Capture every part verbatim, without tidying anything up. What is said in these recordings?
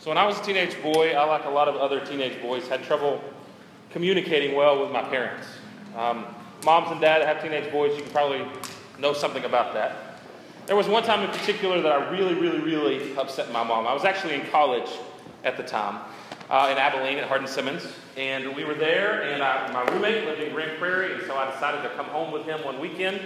So when I was a teenage boy, I, like a lot of other teenage boys, had trouble communicating well with my parents. Um, moms and dad that have teenage boys, you can probably know something about that. There was one time in particular that I really, really, really upset my mom. I was actually in college at the time, uh, in Abilene at Hardin-Simmons, and we were there, and I, my roommate lived in Grand Prairie, and so I decided to come home with him one weekend.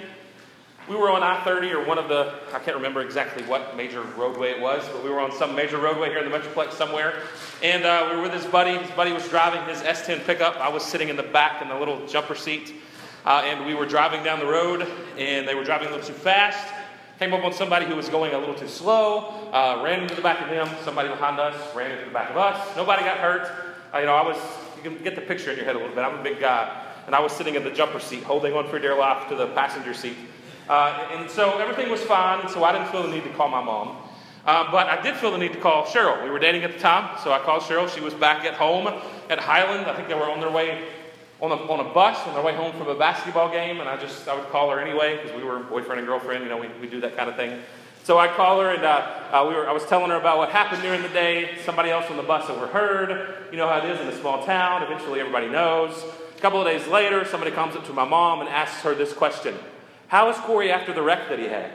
We were on I thirty, or one of the, I can't remember exactly what major roadway it was, but we were on some major roadway here in the Metroplex somewhere. And uh, we were with his buddy. His buddy was driving his S ten pickup. I was sitting in the back in the little jumper seat. Uh, and we were driving down the road, and they were driving a little too fast. Came up on somebody who was going a little too slow. Uh, ran into the back of him. Somebody behind us ran into the back of us. Nobody got hurt. Uh, you know, I was, you can get the picture in your head a little bit. I'm a big guy. And I was sitting in the jumper seat, holding on for dear life to the passenger seat. Uh, and so everything was fine, so I didn't feel the need to call my mom. Uh, but I did feel the need to call Cheryl. We were dating at the time, so I called Cheryl. She was back at home at Highland. I think they were on their way on a, on a bus on their way home from a basketball game, and I just I would call her anyway because we were boyfriend and girlfriend. You know, we, we do that kind of thing. So I'd call her, and uh, uh, we were I was telling her about what happened during the day. Somebody else on the bus overheard. You know how it is in a small town. Eventually everybody knows. A couple of days later, somebody comes up to my mom and asks her this question. How is Corey after the wreck that he had?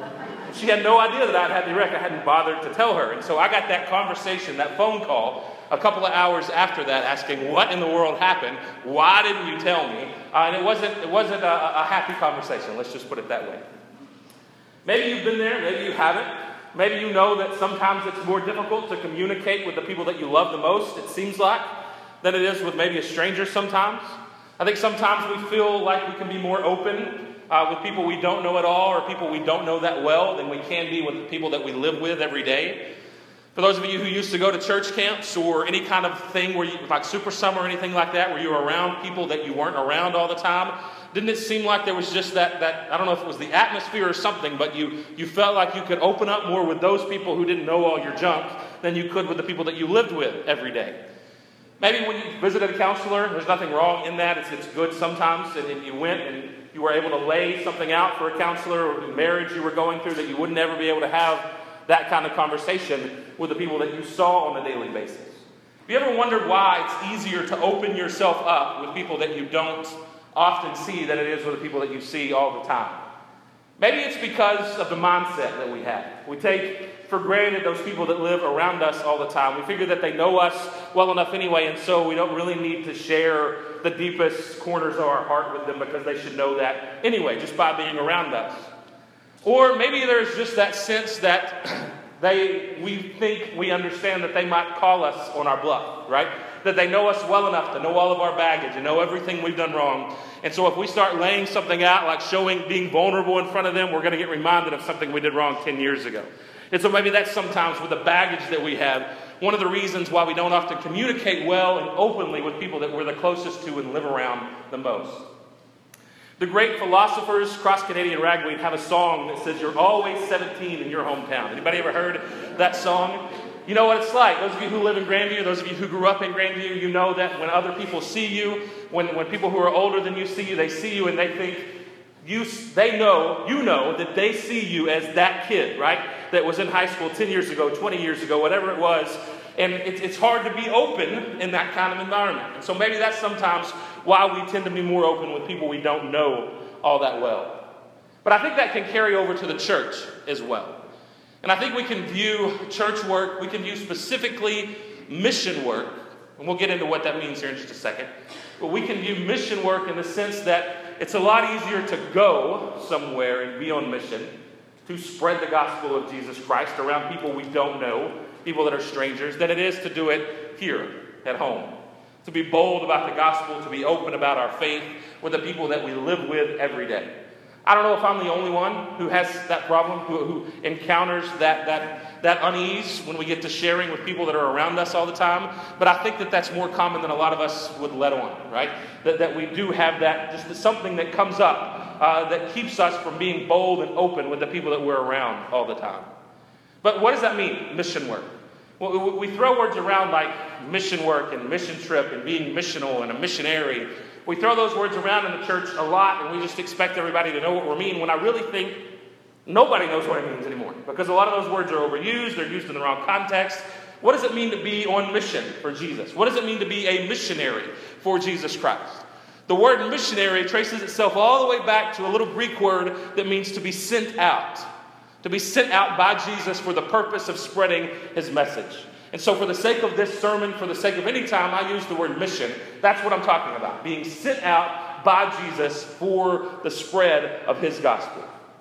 She had no idea that I'd had the wreck. I hadn't bothered to tell her. And so I got that conversation, that phone call, a couple of hours after that asking what in the world happened. Why didn't you tell me? Uh, and it wasn't, it wasn't a, a happy conversation. Let's just put it that way. Maybe you've been there. Maybe you haven't. Maybe you know that sometimes it's more difficult to communicate with the people that you love the most, it seems like, than it is with maybe a stranger sometimes. I think sometimes we feel like we can be more open Uh, with people we don't know at all or people we don't know that well than we can be with the people that we live with every day. For those of you who used to go to church camps or any kind of thing where you, like Super Summer or anything like that, where you were around people that you weren't around all the time, didn't it seem like there was just that, that I don't know if it was the atmosphere or something, but you, you felt like you could open up more with those people who didn't know all your junk than you could with the people that you lived with every day. Maybe when you visited a counselor, there's nothing wrong in that. It's, it's good sometimes, and, and you went and you were able to lay something out for a counselor or the marriage you were going through that you would never be able to have that kind of conversation with the people that you saw on a daily basis. Have you ever wondered why it's easier to open yourself up with people that you don't often see than it is with the people that you see all the time? Maybe it's because of the mindset that we have. We take for granted those people that live around us all the time. We figure that they know us well enough anyway, and so we don't really need to share the deepest corners of our heart with them because they should know that anyway, just by being around us. Or maybe there's just that sense that they, we think we understand that they might call us on our bluff, right? That they know us well enough to know all of our baggage and know everything we've done wrong. And so if we start laying something out, like showing, being vulnerable in front of them, we're going to get reminded of something we did wrong ten years ago. And so maybe that's sometimes with the baggage that we have, one of the reasons why we don't often communicate well and openly with people that we're the closest to and live around the most. The great philosophers, Cross-Canadian Ragweed, have a song that says, "You're always seventeen in your hometown." Anybody ever heard that song? You know what it's like. Those of you who live in Grandview, those of you who grew up in Grandview, you know that when other people see you, when, when people who are older than you see you, they see you and they think, You, they know, you know that they see you as that kid, right? That was in high school ten years ago, twenty years ago, whatever it was. And it, it's hard to be open in that kind of environment. And so maybe that's sometimes why we tend to be more open with people we don't know all that well. But I think that can carry over to the church as well. And I think we can view church work, we can view specifically mission work, and we'll get into what that means here in just a second. But we can view mission work in the sense that it's a lot easier to go somewhere and be on mission to spread the gospel of Jesus Christ around people we don't know, people that are strangers, than it is to do it here at home. To be bold about the gospel, to be open about our faith with the people that we live with every day. I don't know if I'm the only one who has that problem, who, who encounters that, that, that unease when we get to sharing with people that are around us all the time. But I think that that's more common than a lot of us would let on, right? That, that we do have that, just something that comes up uh, that keeps us from being bold and open with the people that we're around all the time. But what does that mean, mission work? Well, we throw words around like mission work and mission trip and being missional and a missionary. We throw those words around in the church a lot, and we just expect everybody to know what we mean, when I really think nobody knows what it means anymore. Because a lot of those words are overused, they're used in the wrong context, What does it mean to be on mission for Jesus? What does it mean to be a missionary for Jesus Christ? The word missionary traces itself all the way back to a little Greek word that means to be sent out. To be sent out by Jesus for the purpose of spreading his message. And so for the sake of this sermon, for the sake of any time I use the word mission, that's what I'm talking about. Being sent out by Jesus for the spread of his gospel.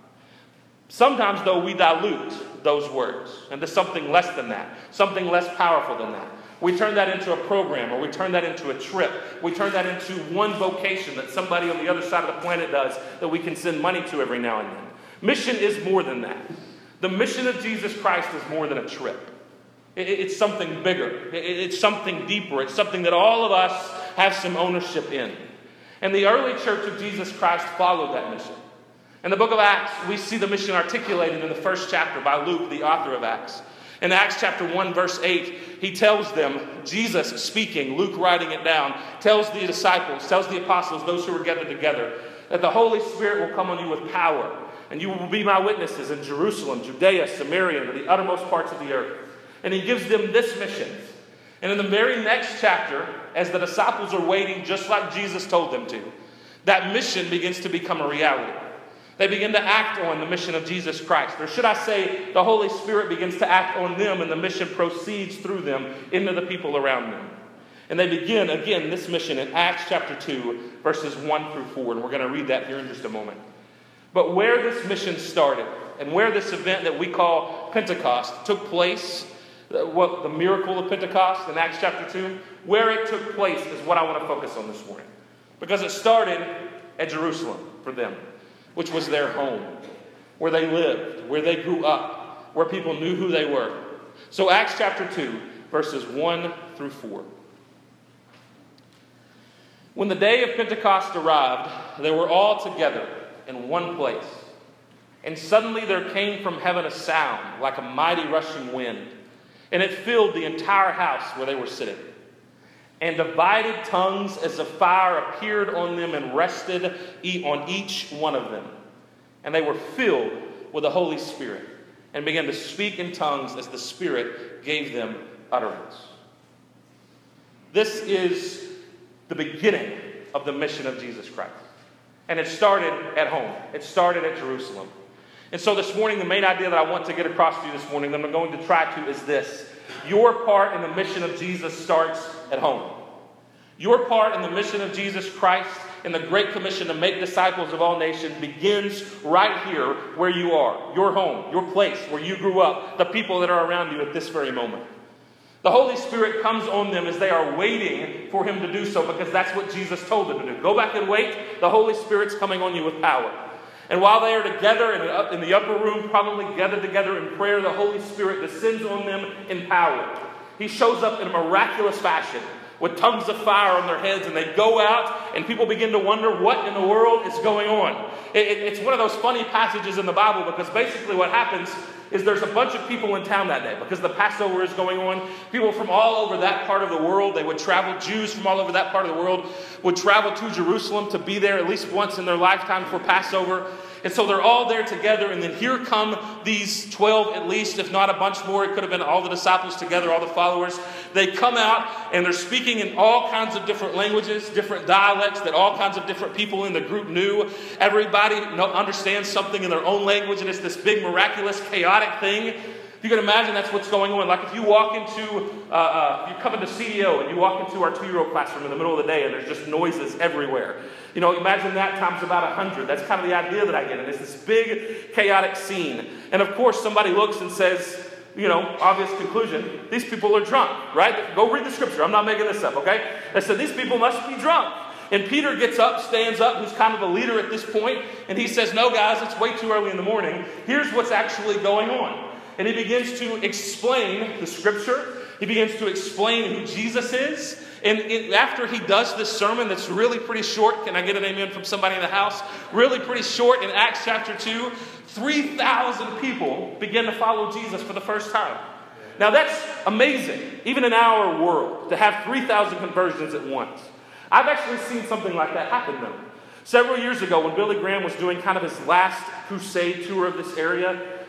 Sometimes, though, we dilute those words into something less than that, something less powerful than that. We turn that into a program, or we turn that into a trip. We turn that into one vocation that somebody on the other side of the planet does that we can send money to every now and then. Mission is more than that. The mission of Jesus Christ is more than a trip. It's something bigger. It's something deeper. It's something that all of us have some ownership in. And the early church of Jesus Christ followed that mission. In the book of Acts, we see the mission articulated in the first chapter by Luke, the author of Acts. In Acts chapter one, verse eight, he tells them, Jesus speaking, Luke writing it down, tells the disciples, tells the apostles, those who are gathered together, that the Holy Spirit will come on you with power, and you will be my witnesses in Jerusalem, Judea, Samaria, and to the uttermost parts of the earth. And he gives them this mission. And in the very next chapter, as the disciples are waiting just like Jesus told them to, that mission begins to become a reality. They begin to act on the mission of Jesus Christ. Or should I say, the Holy Spirit begins to act on them, and the mission proceeds through them into the people around them. And they begin, again, this mission in Acts chapter two, verses one through four. And we're going to read that here in just a moment. But where this mission started, and where this event that we call Pentecost took place, what the miracle of Pentecost in Acts chapter two, where it took place is what I want to focus on this morning. Because it started at Jerusalem for them, which was their home, where they lived, where they grew up, where people knew who they were. So Acts chapter two, verses one through four. When the day of Pentecost arrived, they were all together in one place. And suddenly there came from heaven a sound like a mighty rushing wind, and it filled the entire house where they were sitting. And divided tongues as of fire appeared on them and rested on each one of them. And they were filled with the Holy Spirit and began to speak in tongues as the Spirit gave them utterance. This is the beginning of the mission of Jesus Christ. And it started at home. It started at Jerusalem. And so this morning, the main idea that I want to get across to you this morning, that I'm going to try to, is this. Your part in the mission of Jesus starts at home. Your part in the mission of Jesus Christ in the Great Commission to make disciples of all nations begins right here where you are. Your home, your place, where you grew up, the people that are around you at this very moment. The Holy Spirit comes on them as they are waiting for him to do so, because that's what Jesus told them to do. Go back and wait. The Holy Spirit's coming on you with power. And while they are together in the upper room, probably gathered together in prayer, the Holy Spirit descends on them in power. He shows up in a miraculous fashion with tongues of fire on their heads, and they go out, and people begin to wonder what in the world is going on. It, it, it's one of those funny passages in the Bible, because basically what happens is there's a bunch of people in town that day because the Passover is going on. People from all over that part of the world, they would travel, Jews from all over that part of the world would travel to Jerusalem to be there at least once in their lifetime for Passover. And so they're all there together, and then here come these twelve at least, if not a bunch more. It could have been all the disciples together, all the followers. They come out, and they're speaking in all kinds of different languages, different dialects that all kinds of different people in the group knew. Everybody understands something in their own language, and it's this big, miraculous, chaotic thing. You can imagine that's what's going on. Like if you walk into, uh, uh, you come into C E O and you walk into our two-year-old classroom in the middle of the day and there's just noises everywhere. You know, imagine that times about a hundred. That's kind of the idea that I get. And it's this big, chaotic scene. And of course, somebody looks and says, you know, obvious conclusion, these people are drunk, right? Go read the scripture. I'm not making this up, okay? They said, these people must be drunk. And Peter gets up, stands up, who's kind of a leader at this point, and he says, no, guys, it's way too early in the morning. Here's what's actually going on. And he begins to explain the scripture. He begins to explain who Jesus is. And it, after he does this sermon that's really pretty short, can I get an amen from somebody in the house? Really pretty short in Acts chapter two, three thousand people begin to follow Jesus for the first time. Now that's amazing, even in our world, to have three thousand conversions at once. I've actually seen something like that happen though. Several years ago when Billy Graham was doing kind of his last crusade tour of this area,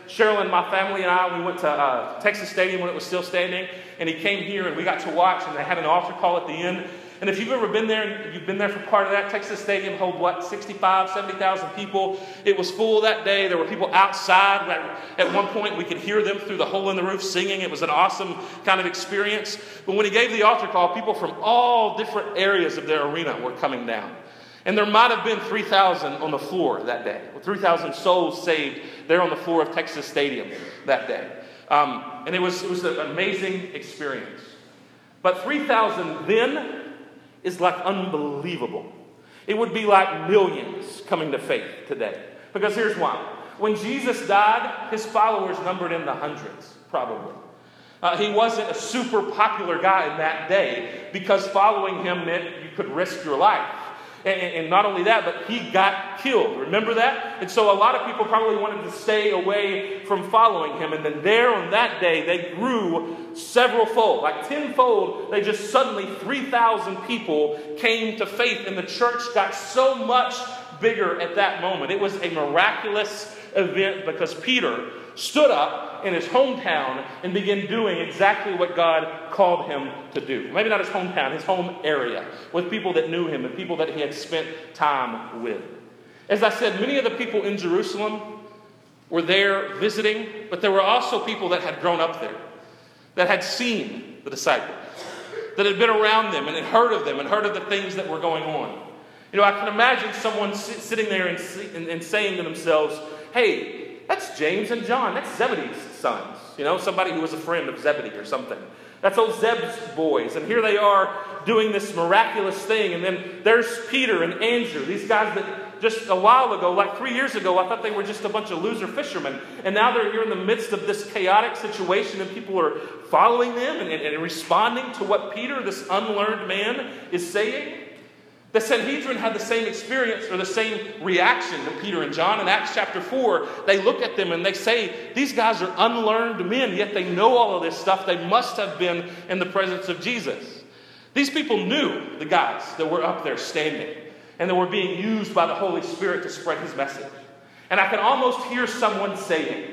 Cheryl and my family and I, we went to uh, Texas Stadium when it was still standing, and he came here and we got to watch, and they had an altar call at the end. And if you've ever been there, and you've been there for part of that, Texas Stadium hold what, sixty-five, seventy thousand people. It was full that day. There were people outside. At one point, we could hear them through the hole in the roof singing. It was an awesome kind of experience. But when he gave the altar call, people from all different areas of their arena were coming down. And there might have been three thousand on the floor that day. three thousand souls saved there on the floor of Texas Stadium that day. Um, and it was, it was an amazing experience. But three thousand then is like unbelievable. It would be like millions coming to faith today. Because here's why. When Jesus died, his followers numbered in the hundreds, probably. Uh, he wasn't a super popular guy in that day because following him meant you could risk your life. And, and not only that, but he got killed. Remember that? And so a lot of people probably wanted to stay away from following him. And then there on that day, they grew several fold, like tenfold. They just suddenly, three thousand people came to faith. And the church got so much bigger at that moment. It was a miraculous event because Peter stood up in his hometown and began doing exactly what God called him to do. Maybe not his hometown, his home area, with people that knew him and people that he had spent time with. As I said, many of the people in Jerusalem were there visiting, but there were also people that had grown up there, that had seen the disciples, that had been around them and had heard of them and heard of the things that were going on. You know, I can imagine someone sit, sitting there and, and, and saying to themselves, hey, that's James and John. That's Zebedee's sons. You know, somebody who was a friend of Zebedee or something. That's old Zeb's boys. And here they are doing this miraculous thing. And then there's Peter and Andrew. These guys that just a while ago, like three years ago, I thought they were just a bunch of loser fishermen. And now they're here in the midst of this chaotic situation. And people are following them and, and, and responding to what Peter, this unlearned man, is saying. The Sanhedrin had the same experience or the same reaction to Peter and John. In Acts chapter four, they look at them and they say, these guys are unlearned men, yet they know all of this stuff. They must have been in the presence of Jesus. These people knew the guys that were up there standing and that were being used by the Holy Spirit to spread his message. And I can almost hear someone saying,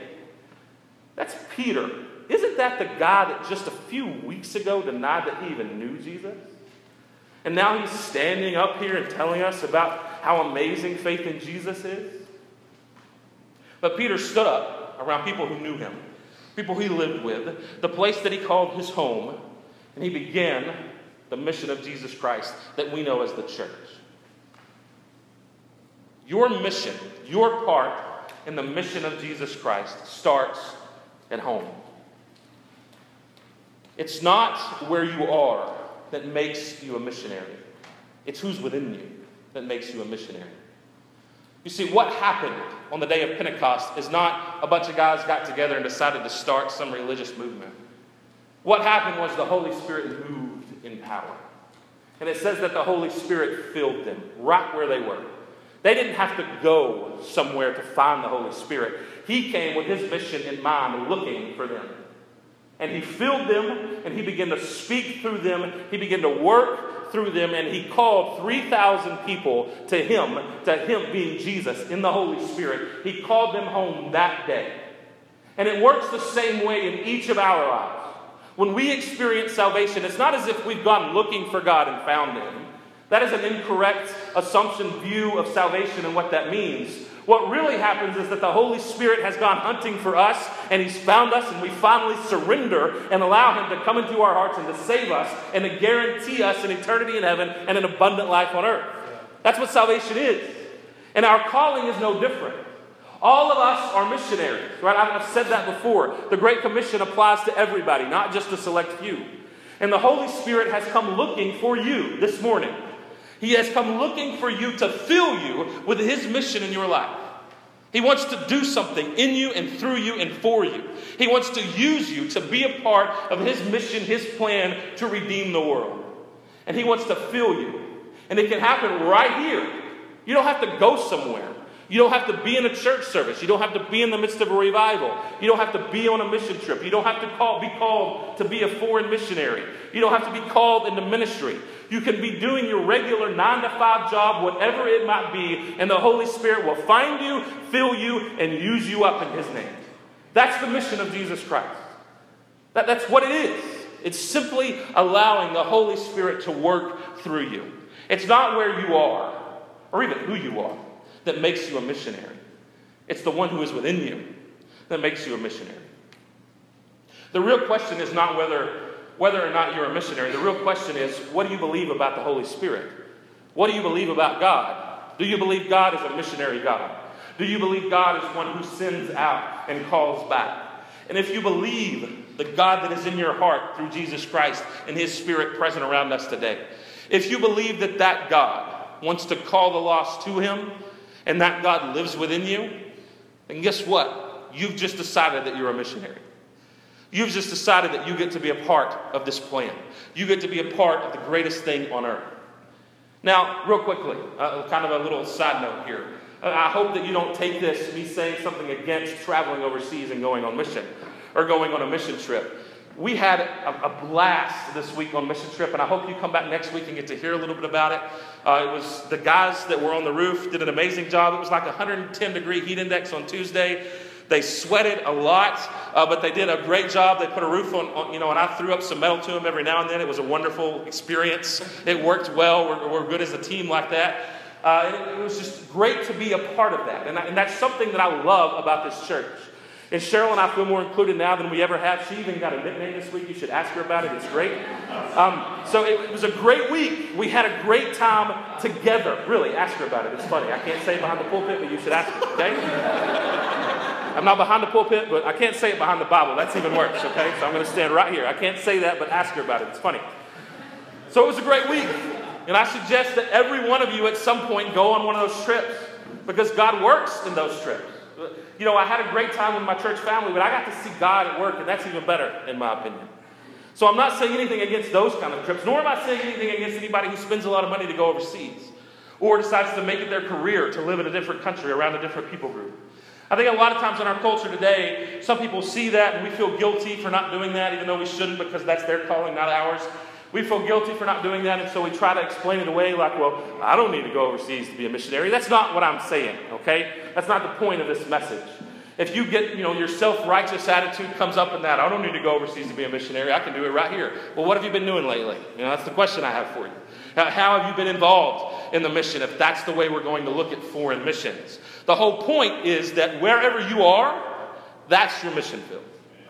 that's Peter. Isn't that the guy that just a few weeks ago denied that he even knew Jesus? And now he's standing up here and telling us about how amazing faith in Jesus is. But Peter stood up around people who knew him, people he lived with, the place that he called his home, and he began the mission of Jesus Christ that we know as the church. Your mission, your part in the mission of Jesus Christ starts at home. It's not where you are that makes you a missionary. It's who's within you that makes you a missionary. You see, what happened on the day of Pentecost is not a bunch of guys got together and decided to start some religious movement. What happened was the Holy Spirit moved in power. And it says that the Holy Spirit filled them right where they were. They didn't have to go somewhere to find the Holy Spirit. He came with his mission in mind, looking for them. And he filled them, and he began to speak through them. He began to work through them, and he called three thousand people to him, to him being Jesus, in the Holy Spirit. He called them home that day. And it works the same way in each of our lives. When we experience salvation, it's not as if we've gone looking for God and found him. That is an incorrect assumption, view of salvation and what that means. What really happens is that the Holy Spirit has gone hunting for us, and he's found us, and we finally surrender and allow him to come into our hearts and to save us and to guarantee us an eternity in heaven and an abundant life on earth. That's what salvation is. And our calling is no different. All of us are missionaries, right? I've said that before. The Great Commission applies to everybody, not just a select few. And the Holy Spirit has come looking for you this morning. He has come looking for you to fill you with his mission in your life. He wants to do something in you and through you and for you. He wants to use you to be a part of his mission, his plan to redeem the world. And he wants to fill you. And it can happen right here. You don't have to go somewhere. You don't have to be in a church service. You don't have to be in the midst of a revival. You don't have to be on a mission trip. You don't have to call, be called to be a foreign missionary. You don't have to be called into ministry. You can be doing your regular nine to five job, whatever it might be, and the Holy Spirit will find you, fill you, and use you up in his name. That's the mission of Jesus Christ. That, that's what it is. It's simply allowing the Holy Spirit to work through you. It's not where you are, or even who you are, that makes you a missionary. It's the one who is within you that makes you a missionary. The real question is not whether, whether or not you're a missionary. The real question is, what do you believe about the Holy Spirit? What do you believe about God? Do you believe God is a missionary God? Do you believe God is one who sends out and calls back? And if you believe the God that is in your heart through Jesus Christ and His Spirit present around us today, if you believe that that God wants to call the lost to Him and that God lives within you, then guess what? You've just decided that you're a missionary. You've just decided that you get to be a part of this plan. You get to be a part of the greatest thing on earth. Now, real quickly, uh, kind of a little side note here. Uh, I hope that you don't take this, me saying something against traveling overseas and going on mission or going on a mission trip. We had a, a blast this week on mission trip, and I hope you come back next week and get to hear a little bit about it. Uh, it was the guys that were on the roof did an amazing job. It was like a one hundred ten degree heat index on Tuesday. They sweated a lot, uh, but they did a great job. They put a roof on, on, you know, and I threw up some metal to them every now and then. It was a wonderful experience. It worked well. We're, we're good as a team like that. Uh, and it, it was just great to be a part of that. And, I, and that's something that I love about this church. And Cheryl and I feel more included now than we ever have. She even got a nickname this week. You should ask her about it. It's great. Um, so it, it was a great week. We had a great time together. Really, ask her about it. It's funny. I can't say it behind the pulpit, but you should ask her, okay? I'm not behind the pulpit, but I can't say it behind the Bible. That's even worse, okay? So I'm going to stand right here. I can't say that, but ask her about it. It's funny. So it was a great week. And I suggest that every one of you at some point go on one of those trips because God works in those trips. You know, I had a great time with my church family, but I got to see God at work, and that's even better, in my opinion. So I'm not saying anything against those kind of trips, nor am I saying anything against anybody who spends a lot of money to go overseas or decides to make it their career to live in a different country around a different people group. I think a lot of times in our culture today, some people see that and we feel guilty for not doing that, even though we shouldn't because that's their calling, not ours. We feel guilty for not doing that, and so we try to explain it away like, well, I don't need to go overseas to be a missionary. That's not what I'm saying, okay? That's not the point of this message. If you get, you know, your self-righteous attitude comes up in that, I don't need to go overseas to be a missionary. I can do it right here. Well, what have you been doing lately? You know, that's the question I have for you. How have you been involved in the mission if that's the way we're going to look at foreign missions? The whole point is that wherever you are, that's your mission field.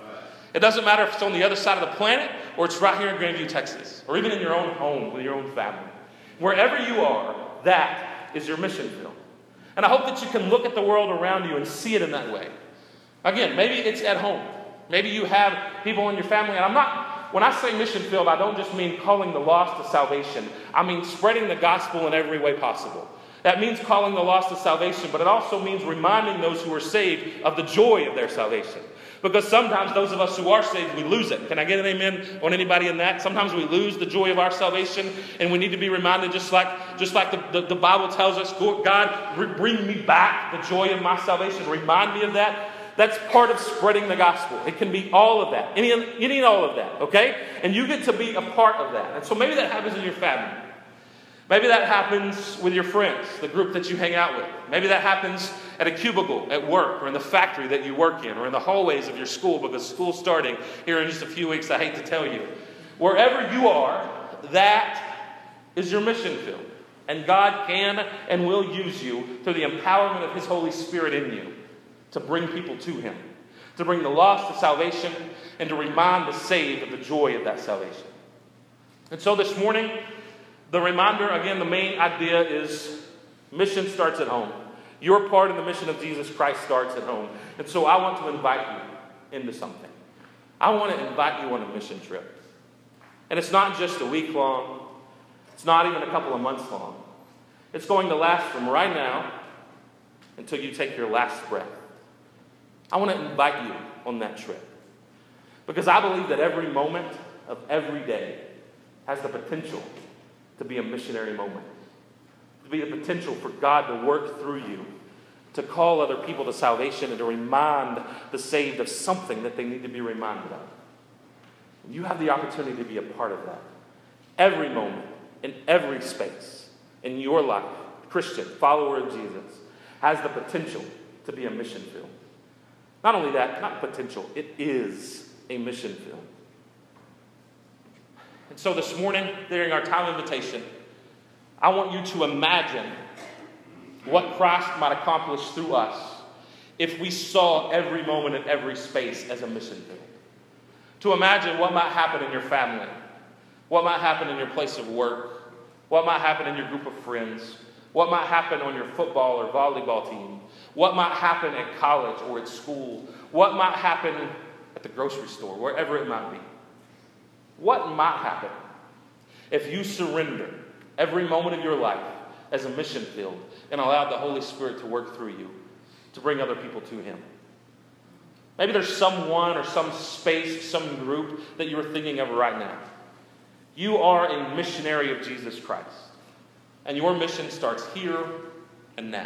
It doesn't matter if it's on the other side of the planet or it's right here in Grandview, Texas, or even in your own home with your own family. Wherever you are, that is your mission field. And I hope that you can look at the world around you and see it in that way. Again, maybe it's at home. Maybe you have people in your family, and I'm not, when I say mission field, I don't just mean calling the lost to salvation. I mean spreading the gospel in every way possible. That means calling the lost to salvation, but it also means reminding those who are saved of the joy of their salvation. Because sometimes those of us who are saved, we lose it. Can I get an amen on anybody in that? Sometimes we lose the joy of our salvation, and we need to be reminded, just like, just like the, the, the Bible tells us, God, bring me back the joy of my salvation. Remind me of that. That's part of spreading the gospel. It can be all of that. Any, any and all of that, okay? And you get to be a part of that. And so maybe that happens in your family. Maybe that happens with your friends, the group that you hang out with. Maybe that happens at a cubicle at work or in the factory that you work in or in the hallways of your school, because school's starting here in just a few weeks, I hate to tell you. Wherever you are, that is your mission field. And God can and will use you through the empowerment of His Holy Spirit in you to bring people to Him, to bring the lost to salvation, and to remind the saved of the joy of that salvation. And so this morning, the reminder, again, the main idea is mission starts at home. Your part in the mission of Jesus Christ starts at home. And so I want to invite you into something. I want to invite you on a mission trip. And it's not just a week long. It's not even a couple of months long. It's going to last from right now until you take your last breath. I want to invite you on that trip. Because I believe that every moment of every day has the potential to be a missionary moment. To be the potential for God to work through you, to call other people to salvation and to remind the saved of something that they need to be reminded of. And you have the opportunity to be a part of that. Every moment, in every space, in your life, Christian, follower of Jesus, has the potential to be a mission field. Not only that, not potential, it is a mission field. And so this morning, during our time of invitation, I want you to imagine what Christ might accomplish through us if we saw every moment and every space as a mission field. To imagine what might happen in your family, what might happen in your place of work, what might happen in your group of friends, what might happen on your football or volleyball team, what might happen at college or at school, what might happen at the grocery store, wherever it might be. What might happen if you surrender every moment of your life as a mission field and allowed the Holy Spirit to work through you to bring other people to Him? Maybe there's someone or some space, some group that you are thinking of right now. You are a missionary of Jesus Christ, and your mission starts here and now.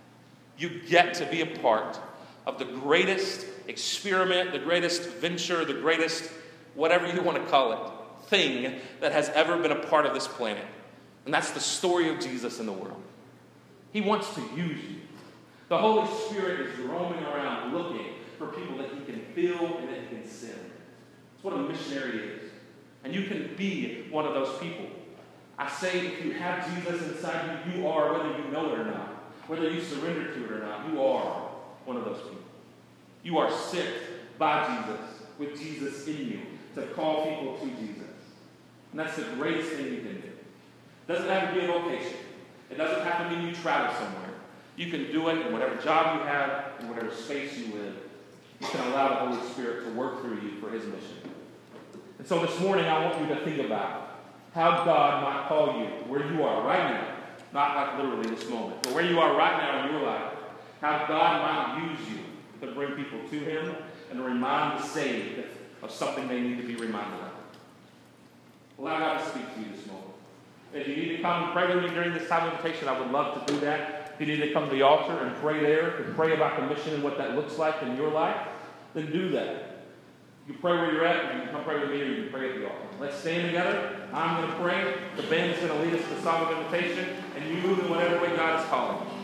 You get to be a part of the greatest experiment, the greatest venture, the greatest, whatever you want to call it, thing that has ever been a part of this planet. And that's the story of Jesus in the world. He wants to use you. The Holy Spirit is roaming around looking for people that He can fill and that He can send. That's what a missionary is. And you can be one of those people. I say if you have Jesus inside you, you are, whether you know it or not, whether you surrender to it or not, you are one of those people. You are sent by Jesus, with Jesus in you, to call people to Jesus. And that's the greatest thing you can do. It doesn't have to be a vocation. It doesn't have to mean you travel somewhere. You can do it in whatever job you have, in whatever space you live. You can allow the Holy Spirit to work through you for His mission. And so this morning I want you to think about how God might call you where you are right now. Not like literally this moment, but where you are right now in your life. How God might use you to bring people to Him and to remind the saved of something they need to be reminded of. Allow God to speak to you this moment. If you need to come and pray with me during this time of invitation, I would love to do that. If you need to come to the altar and pray there, to pray about the mission and what that looks like in your life, then do that. You can pray where you're at, you can come pray with me, or you can pray at the altar. Let's stand together. I'm going to pray. The band's going to lead us to the song of invitation, and you move in whatever way God is calling you.